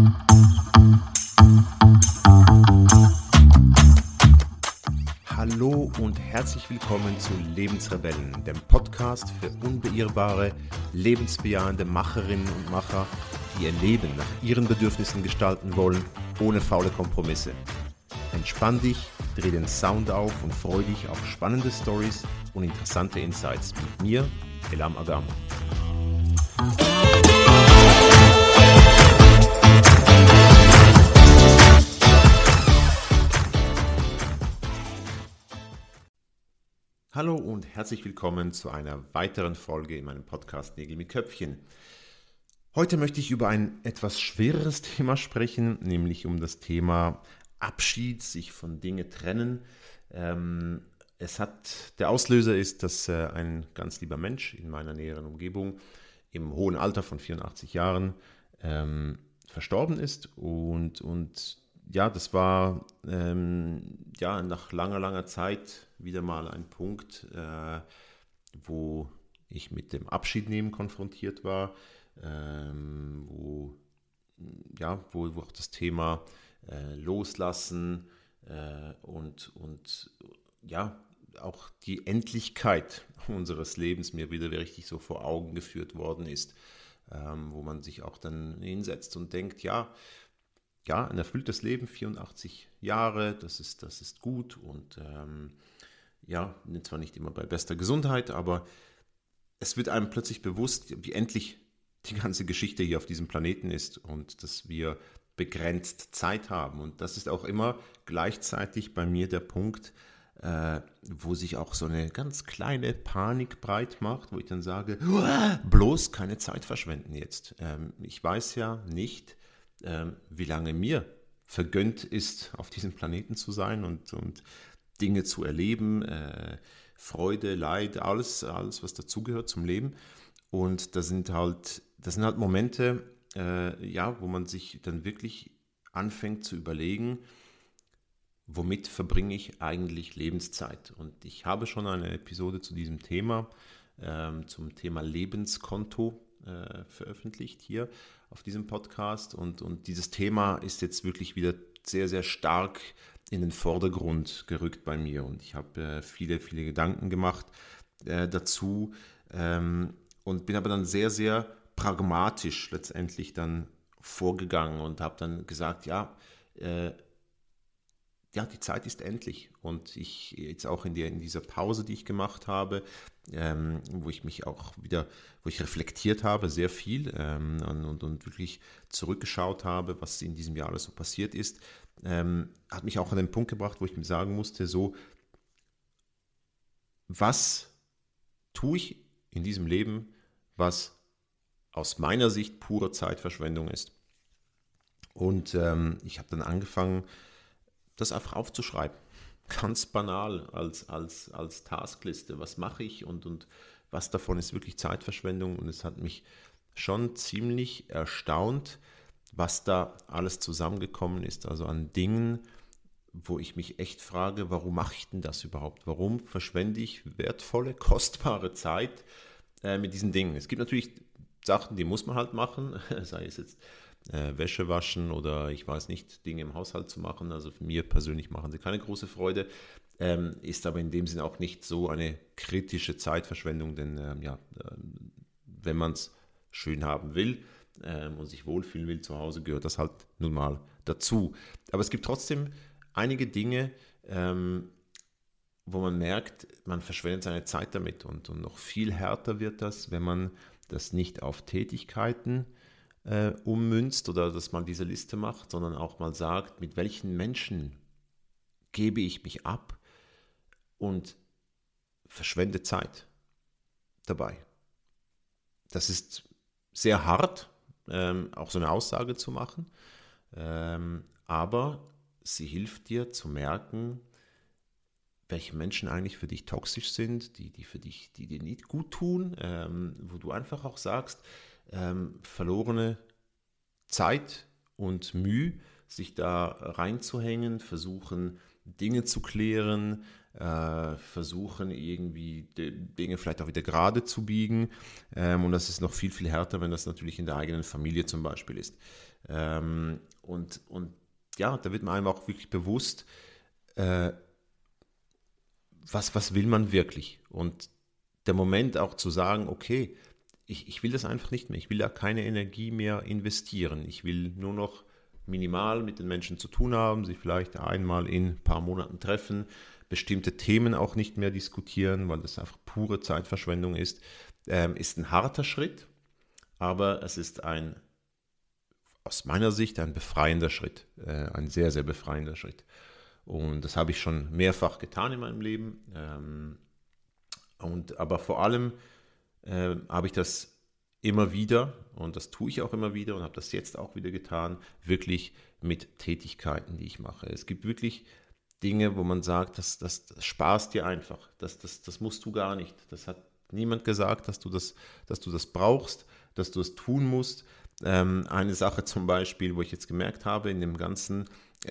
Hallo und herzlich willkommen zu Lebensrebellen, dem Podcast für unbeirrbare, lebensbejahende Macherinnen und Macher, die ihr Leben nach ihren Bedürfnissen gestalten wollen, ohne faule Kompromisse. Entspann dich, dreh den Sound auf und freu dich auf spannende Stories und interessante Insights mit mir, Elam Agam. Hallo und herzlich willkommen zu einer weiteren Folge in meinem Podcast Nägel mit Köpfchen. Heute möchte ich über ein etwas schwereres Thema sprechen, nämlich um das Thema Abschied, sich von Dingen trennen. Der Auslöser ist, dass ein ganz lieber Mensch in meiner näheren Umgebung im hohen Alter von 84 Jahren verstorben ist und ja, das war nach langer Zeit wieder mal ein Punkt, wo ich mit dem Abschiednehmen konfrontiert war, wo auch das Thema Loslassen und auch die Endlichkeit unseres Lebens mir wieder richtig so vor Augen geführt worden ist, wo man sich auch dann hinsetzt und denkt, ein erfülltes Leben, 84 Jahre, das ist gut und zwar nicht immer bei bester Gesundheit, aber es wird einem plötzlich bewusst, wie endlich die ganze Geschichte hier auf diesem Planeten ist und dass wir begrenzt Zeit haben. Und das ist auch immer gleichzeitig bei mir der Punkt, wo sich auch so eine ganz kleine Panik breit macht, wo ich dann sage, bloß keine Zeit verschwenden jetzt. Ich weiß ja nicht, wie lange mir vergönnt ist, auf diesem Planeten zu sein und Dinge zu erleben, Freude, Leid, alles, was dazugehört zum Leben. Und das sind halt Momente, wo man sich dann wirklich anfängt zu überlegen, womit verbringe ich eigentlich Lebenszeit? Und ich habe schon eine Episode zu diesem Thema, zum Thema Lebenskonto veröffentlicht hier auf diesem Podcast. Und dieses Thema ist jetzt wirklich wieder sehr, sehr stark in den Vordergrund gerückt bei mir. Und ich habe viele Gedanken gemacht dazu und bin aber dann sehr, sehr pragmatisch letztendlich dann vorgegangen und habe dann gesagt, die Zeit ist endlich und ich jetzt auch in dieser Pause, die ich gemacht habe, wo ich reflektiert habe, sehr viel und wirklich zurückgeschaut habe, was in diesem Jahr alles so passiert ist, hat mich auch an den Punkt gebracht, wo ich mir sagen musste, so, was tue ich in diesem Leben, was aus meiner Sicht pure Zeitverschwendung ist. Und ich habe dann angefangen, das einfach aufzuschreiben. Ganz banal als Taskliste. Was mache ich und was davon ist wirklich Zeitverschwendung? Und es hat mich schon ziemlich erstaunt, was da alles zusammengekommen ist. Also an Dingen, wo ich mich echt frage, warum mache ich denn das überhaupt? Warum verschwende ich wertvolle, kostbare Zeit mit diesen Dingen? Es gibt natürlich Sachen, die muss man halt machen, sei es jetzt Wäsche waschen oder ich weiß nicht, Dinge im Haushalt zu machen. Also für mir persönlich machen sie keine große Freude, ist aber in dem Sinne auch nicht so eine kritische Zeitverschwendung, denn wenn man es schön haben will und sich wohlfühlen will zu Hause, gehört das halt nun mal dazu. Aber es gibt trotzdem einige Dinge, wo man merkt, man verschwendet seine Zeit damit und noch viel härter wird das, wenn man das nicht auf Tätigkeiten ummünzt oder dass man diese Liste macht, sondern auch mal sagt, mit welchen Menschen gebe ich mich ab und verschwende Zeit dabei. Das ist sehr hart, auch so eine Aussage zu machen, aber sie hilft dir zu merken, welche Menschen eigentlich für dich toxisch sind, die dir nicht gut tun, wo du einfach auch sagst, verlorene Zeit und Mühe, sich da reinzuhängen, versuchen Dinge zu klären, versuchen irgendwie Dinge vielleicht auch wieder gerade zu biegen. Und das ist noch viel, viel härter, wenn das natürlich in der eigenen Familie zum Beispiel ist. Und ja, da wird man einem auch wirklich bewusst, äh, was will man wirklich? Und der Moment auch zu sagen, okay, ich will das einfach nicht mehr. Ich will da keine Energie mehr investieren. Ich will nur noch minimal mit den Menschen zu tun haben, sie vielleicht einmal in ein paar Monaten treffen, bestimmte Themen auch nicht mehr diskutieren, weil das einfach pure Zeitverschwendung ist ein harter Schritt, aber es ist aus meiner Sicht ein befreiender Schritt, ein sehr, sehr befreiender Schritt. Und das habe ich schon mehrfach getan in meinem Leben. Aber vor allem habe ich das immer wieder, und das tue ich auch immer wieder und habe das jetzt auch wieder getan, wirklich mit Tätigkeiten, die ich mache. Es gibt wirklich Dinge, wo man sagt, das spaßt dir einfach. Das musst du gar nicht. Das hat niemand gesagt, dass du das brauchst, dass du es tun musst. Eine Sache zum Beispiel, wo ich jetzt gemerkt habe, in dem ganzen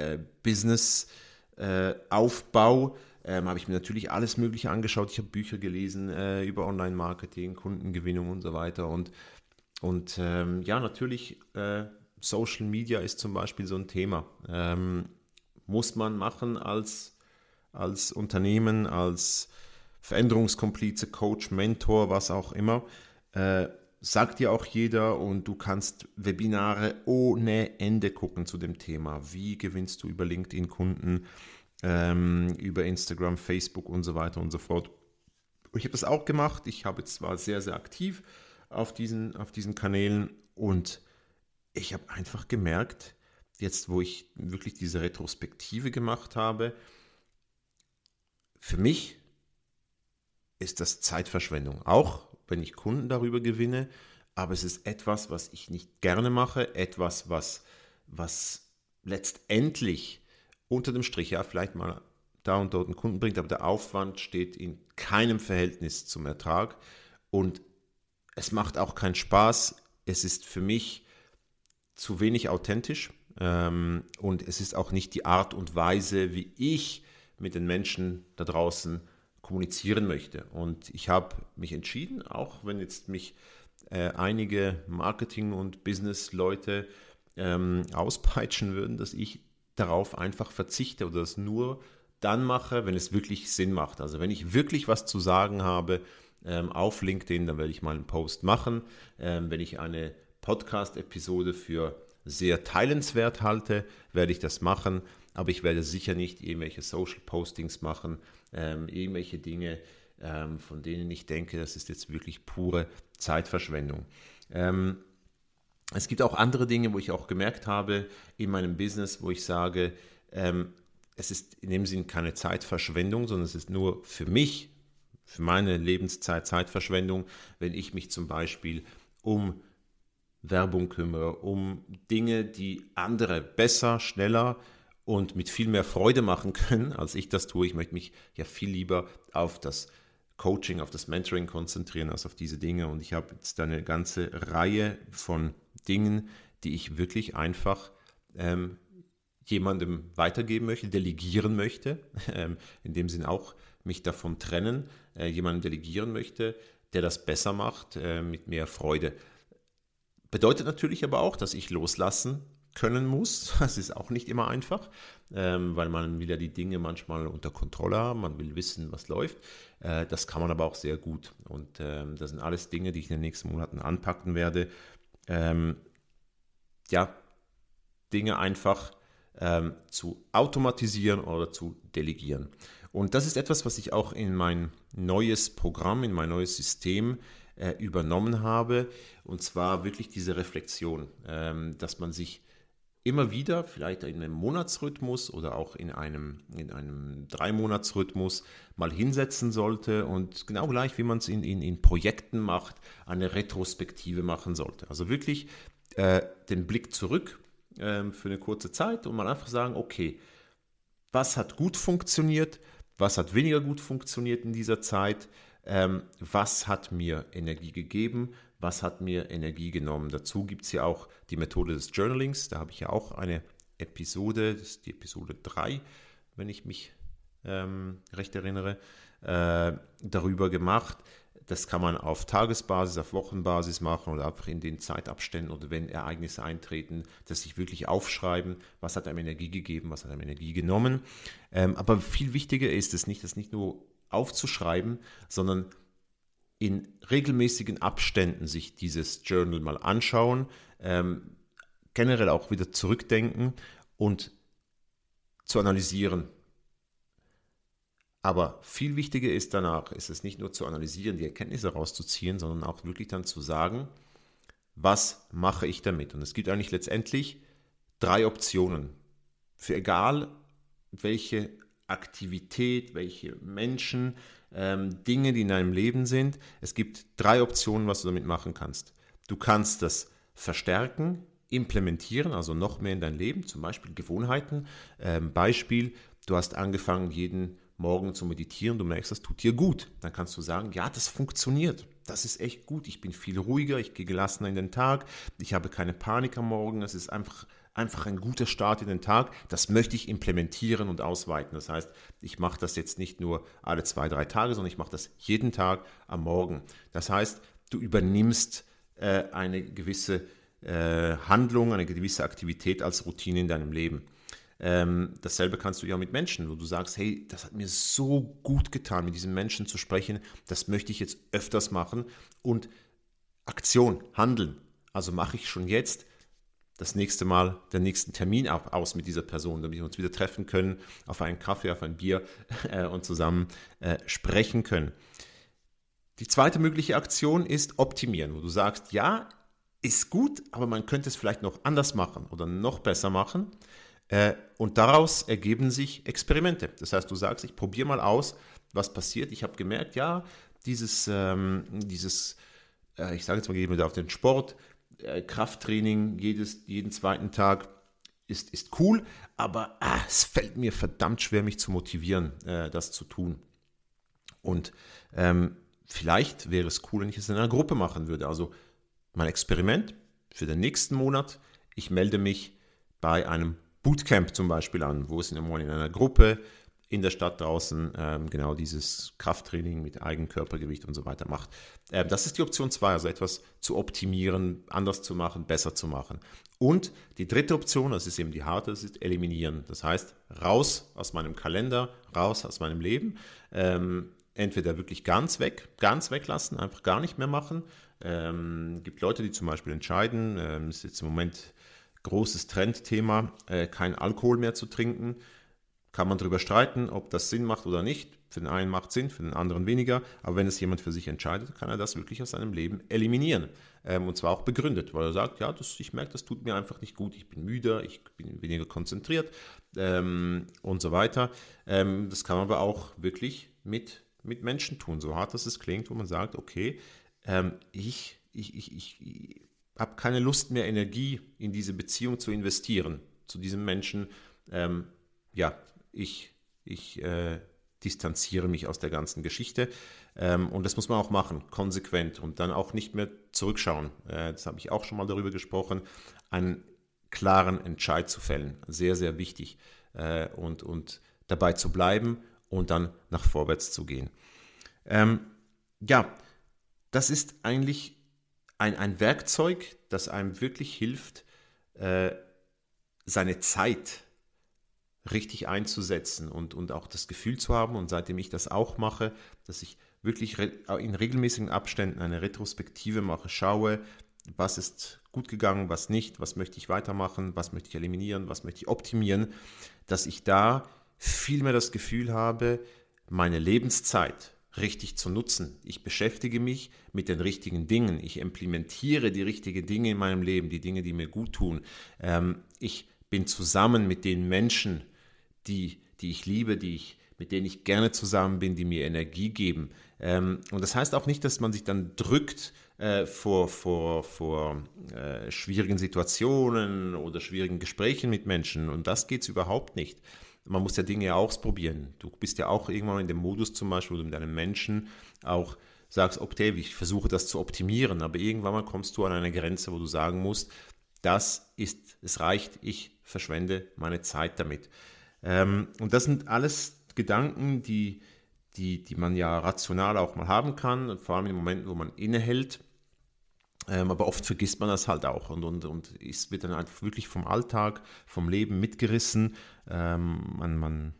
Business-Aufbau, habe ich mir natürlich alles Mögliche angeschaut. Ich habe Bücher gelesen über Online-Marketing, Kundengewinnung und so weiter. Und ja, natürlich, Social Media ist zum Beispiel so ein Thema. Muss man machen als Unternehmen, als Veränderungskomplize, Coach, Mentor, was auch immer. Sagt dir auch jeder, und du kannst Webinare ohne Ende gucken zu dem Thema. Wie gewinnst du über LinkedIn Kunden, über Instagram, Facebook und so weiter und so fort. Ich habe das auch gemacht. Ich war sehr, sehr aktiv auf diesen Kanälen, und ich habe einfach gemerkt, jetzt wo ich wirklich diese Retrospektive gemacht habe, für mich ist das Zeitverschwendung. Auch wenn ich Kunden darüber gewinne, aber es ist etwas, was ich nicht gerne mache, etwas, was letztendlich unter dem Strich, ja, vielleicht mal da und dort einen Kunden bringt, aber der Aufwand steht in keinem Verhältnis zum Ertrag, und es macht auch keinen Spaß. Es ist für mich zu wenig authentisch, und es ist auch nicht die Art und Weise, wie ich mit den Menschen da draußen kommunizieren möchte. Und ich habe mich entschieden, auch wenn jetzt mich einige Marketing- und Business-Leute auspeitschen würden, dass ich darauf einfach verzichte oder das nur dann mache, wenn es wirklich Sinn macht. Also wenn ich wirklich was zu sagen habe auf LinkedIn, dann werde ich mal einen Post machen. Wenn ich eine Podcast-Episode für sehr teilenswert halte, werde ich das machen. Aber ich werde sicher nicht irgendwelche Social-Postings machen, irgendwelche Dinge, von denen ich denke, das ist jetzt wirklich pure Zeitverschwendung. Es gibt auch andere Dinge, wo ich auch gemerkt habe in meinem Business, wo ich sage, es ist in dem Sinn keine Zeitverschwendung, sondern es ist nur für mich, für meine Lebenszeit Zeitverschwendung, wenn ich mich zum Beispiel um Werbung kümmere, um Dinge, die andere besser, schneller und mit viel mehr Freude machen können, als ich das tue. Ich möchte mich ja viel lieber auf das Coaching, auf das Mentoring konzentrieren, als auf diese Dinge. Und ich habe jetzt eine ganze Reihe von Dingen, die ich wirklich einfach jemandem weitergeben möchte, delegieren möchte, in dem Sinn auch mich davon trennen, jemandem delegieren möchte, der das besser macht, mit mehr Freude. Bedeutet natürlich aber auch, dass ich loslassen können muss. Das ist auch nicht immer einfach, weil man will ja die Dinge manchmal unter Kontrolle haben, man will wissen, was läuft. Das kann man aber auch sehr gut. Und das sind alles Dinge, die ich in den nächsten Monaten anpacken werde. Ja, Dinge einfach zu automatisieren oder zu delegieren. Und das ist etwas, was ich auch in mein neues Programm, in mein neues System übernommen habe. Und zwar wirklich diese Reflexion, dass man sich immer wieder, vielleicht in einem Monatsrhythmus oder auch in einem 3-Monatsrhythmus mal hinsetzen sollte und genau gleich, wie man es in Projekten macht, eine Retrospektive machen sollte. Also wirklich den Blick zurück für eine kurze Zeit und mal einfach sagen, okay, was hat gut funktioniert, was hat weniger gut funktioniert in dieser Zeit, was hat mir Energie gegeben, was hat mir Energie genommen. Dazu gibt es ja auch die Methode des Journalings, da habe ich ja auch eine Episode, das ist die Episode 3, wenn ich mich recht erinnere, darüber gemacht. Das kann man auf Tagesbasis, auf Wochenbasis machen oder einfach in den Zeitabständen oder wenn Ereignisse eintreten, dass sich wirklich aufschreiben, was hat einem Energie gegeben, was hat einem Energie genommen. Aber viel wichtiger ist es nicht, das nicht nur aufzuschreiben, sondern in regelmäßigen Abständen sich dieses Journal mal anschauen, generell auch wieder zurückdenken und zu analysieren. Aber viel wichtiger ist danach, ist es nicht nur zu analysieren, die Erkenntnisse rauszuziehen, sondern auch wirklich dann zu sagen, was mache ich damit? Und es gibt eigentlich letztendlich 3 Optionen. Für egal welche Aktivität, welche Menschen, Dinge, die in deinem Leben sind. Es gibt 3 Optionen, was du damit machen kannst. Du kannst das verstärken, implementieren, also noch mehr in dein Leben, zum Beispiel Gewohnheiten. Beispiel, du hast angefangen, jeden Morgen zu meditieren, du merkst, das tut dir gut. Dann kannst du sagen, ja, das funktioniert. Das ist echt gut. Ich bin viel ruhiger, ich gehe gelassener in den Tag, ich habe keine Panik am Morgen, es ist einfach ein guter Start in den Tag. Das möchte ich implementieren und ausweiten. Das heißt, ich mache das jetzt nicht nur alle 2, 3 Tage, sondern ich mache das jeden Tag am Morgen. Das heißt, du übernimmst eine gewisse Handlung, eine gewisse Aktivität als Routine in deinem Leben. Dasselbe kannst du ja mit Menschen, wo du sagst, hey, das hat mir so gut getan, mit diesen Menschen zu sprechen, das möchte ich jetzt öfters machen und Aktion, Handeln. Also mache ich schon jetzt das nächste Mal den nächsten Termin aus mit dieser Person, damit wir uns wieder treffen können, auf einen Kaffee, auf ein Bier und zusammen sprechen können. Die zweite mögliche Aktion ist optimieren, wo du sagst, ja, ist gut, aber man könnte es vielleicht noch anders machen oder noch besser machen. Und daraus ergeben sich Experimente. Das heißt, du sagst, ich probiere mal aus, was passiert. Ich habe gemerkt, ja, dieses ich sage jetzt mal, gehen wir da auf den Sport, Krafttraining jeden zweiten Tag ist cool, aber es fällt mir verdammt schwer, mich zu motivieren, das zu tun. Und vielleicht wäre es cool, wenn ich es in einer Gruppe machen würde. Also mein Experiment für den nächsten Monat, ich melde mich bei einem Bootcamp zum Beispiel an, wo es in einer Gruppe in der Stadt draußen genau dieses Krafttraining mit Eigenkörpergewicht und so weiter macht. Das ist die Option 2, also etwas zu optimieren, anders zu machen, besser zu machen. Und die dritte Option, das ist eben die harte, das ist eliminieren. Das heißt, raus aus meinem Kalender, raus aus meinem Leben, entweder wirklich ganz weglassen, einfach gar nicht mehr machen. Gibt Leute, die zum Beispiel entscheiden, ist jetzt im Moment großes Trendthema, kein Alkohol mehr zu trinken. Kann man darüber streiten, ob das Sinn macht oder nicht. Für den einen macht es Sinn, für den anderen weniger. Aber wenn es jemand für sich entscheidet, kann er das wirklich aus seinem Leben eliminieren. Und zwar auch begründet, weil er sagt, ja, ich merke, das tut mir einfach nicht gut. Ich bin müder, ich bin weniger konzentriert und so weiter. Das kann man aber auch wirklich mit Menschen tun, so hart das es klingt, wo man sagt, okay, ich habe keine Lust mehr, Energie in diese Beziehung zu investieren, zu diesem Menschen. Ich distanziere mich aus der ganzen Geschichte. Und das muss man auch machen, konsequent und dann auch nicht mehr zurückschauen. Das habe ich auch schon mal darüber gesprochen, einen klaren Entscheid zu fällen. Sehr, sehr wichtig. Und dabei zu bleiben und dann nach vorwärts zu gehen. Das ist eigentlich ein Werkzeug, das einem wirklich hilft, seine Zeit richtig einzusetzen und auch das Gefühl zu haben, und seitdem ich das auch mache, dass ich wirklich in regelmäßigen Abständen eine Retrospektive mache, schaue, was ist gut gegangen, was nicht, was möchte ich weitermachen, was möchte ich eliminieren, was möchte ich optimieren, dass ich da viel mehr das Gefühl habe, meine Lebenszeit richtig zu nutzen. Ich beschäftige mich mit den richtigen Dingen. Ich implementiere die richtigen Dinge in meinem Leben, die Dinge, die mir gut tun. Ich bin zusammen mit den Menschen, die ich liebe, mit denen ich gerne zusammen bin, die mir Energie geben. Und das heißt auch nicht, dass man sich dann drückt vor schwierigen Situationen oder schwierigen Gesprächen mit Menschen. Und das geht es überhaupt nicht. Man muss ja Dinge ausprobieren. Du bist ja auch irgendwann in dem Modus zum Beispiel, wo du mit einem Menschen auch sagst, okay, ich versuche das zu optimieren, aber irgendwann mal kommst du an eine Grenze, wo du sagen musst, es reicht, ich verschwende meine Zeit damit. Und das sind alles Gedanken, die man ja rational auch mal haben kann, und vor allem in Momenten, wo man innehält. Aber oft vergisst man das halt auch und wird dann einfach wirklich vom Alltag, vom Leben mitgerissen. Man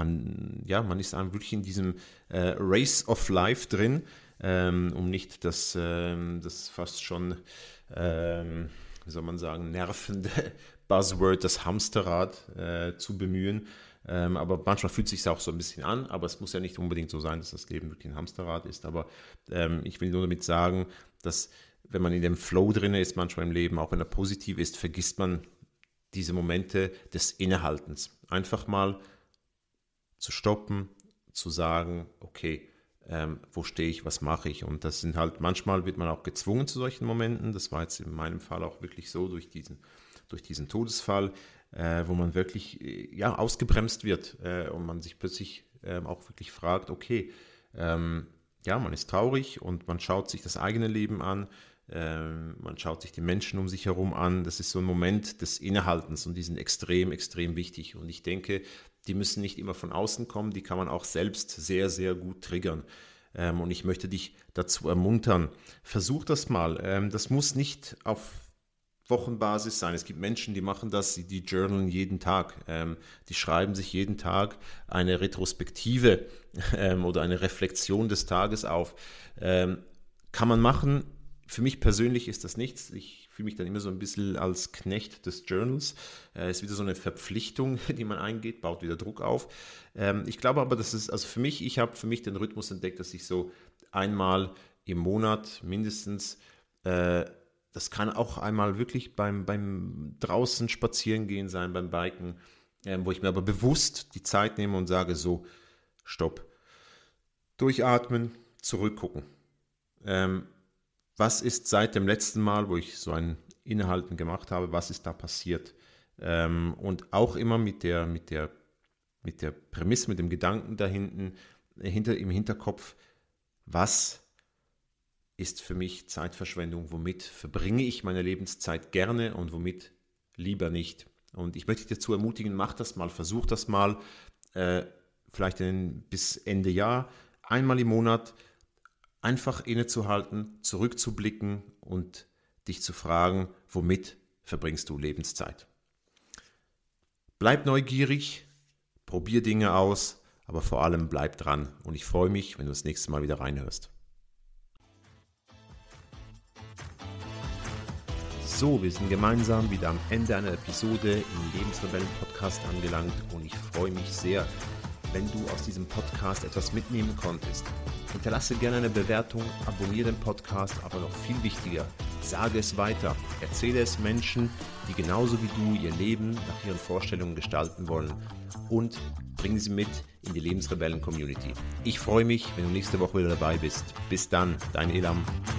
ist dann wirklich in diesem Race of Life drin, um nicht das fast schon, wie soll man sagen, nervende Buzzword, das Hamsterrad zu bemühen. Aber manchmal fühlt es sich auch so ein bisschen an, aber es muss ja nicht unbedingt so sein, dass das Leben wirklich ein Hamsterrad ist. Aber ich will nur damit sagen, dass wenn man in dem Flow drin ist, manchmal im Leben, auch wenn er positiv ist, vergisst man diese Momente des Innehaltens. Einfach mal zu stoppen, zu sagen, okay, wo stehe ich, was mache ich? Und das sind halt, manchmal wird man auch gezwungen zu solchen Momenten. Das war jetzt in meinem Fall auch wirklich so durch diesen Todesfall, wo man wirklich ausgebremst wird und man sich plötzlich auch wirklich fragt, okay, man ist traurig und man schaut sich das eigene Leben an, man schaut sich die Menschen um sich herum an. Das ist so ein Moment des Innehaltens und die sind extrem, extrem wichtig. Und ich denke, die müssen nicht immer von außen kommen, die kann man auch selbst sehr, sehr gut triggern. Und ich möchte dich dazu ermuntern, versuch das mal. Das muss nicht auf Wochenbasis sein. Es gibt Menschen, die machen das, die journalen jeden Tag. Die schreiben sich jeden Tag eine Retrospektive oder eine Reflexion des Tages auf. Kann man machen. Für mich persönlich ist das nichts. Ich fühle mich dann immer so ein bisschen als Knecht des Journals. Es ist wieder so eine Verpflichtung, die man eingeht, baut wieder Druck auf. Ich glaube aber, dass es, also ich habe für mich den Rhythmus entdeckt, dass ich so einmal im Monat mindestens, das kann auch einmal wirklich beim draußen spazieren gehen sein, beim Biken, wo ich mir aber bewusst die Zeit nehme und sage so, stopp, durchatmen, zurückgucken. Was ist seit dem letzten Mal, wo ich so ein Innehalten gemacht habe, was ist da passiert? Und auch immer mit der Prämisse, mit dem Gedanken im Hinterkopf, was ist für mich Zeitverschwendung, womit verbringe ich meine Lebenszeit gerne und womit lieber nicht. Und ich möchte dich dazu ermutigen, mach das mal, versuch das mal, vielleicht bis Ende Jahr, einmal im Monat, einfach innezuhalten, zurückzublicken und dich zu fragen, womit verbringst du Lebenszeit. Bleib neugierig, probier Dinge aus, aber vor allem bleib dran. Und ich freue mich, wenn du das nächste Mal wieder reinhörst. So, wir sind gemeinsam wieder am Ende einer Episode im Lebensrebellen-Podcast angelangt und ich freue mich sehr, wenn du aus diesem Podcast etwas mitnehmen konntest. Hinterlasse gerne eine Bewertung, abonniere den Podcast, aber noch viel wichtiger, sage es weiter. Erzähle es Menschen, die genauso wie du ihr Leben nach ihren Vorstellungen gestalten wollen und bringe sie mit in die Lebensrebellen-Community. Ich freue mich, wenn du nächste Woche wieder dabei bist. Bis dann, dein Elam.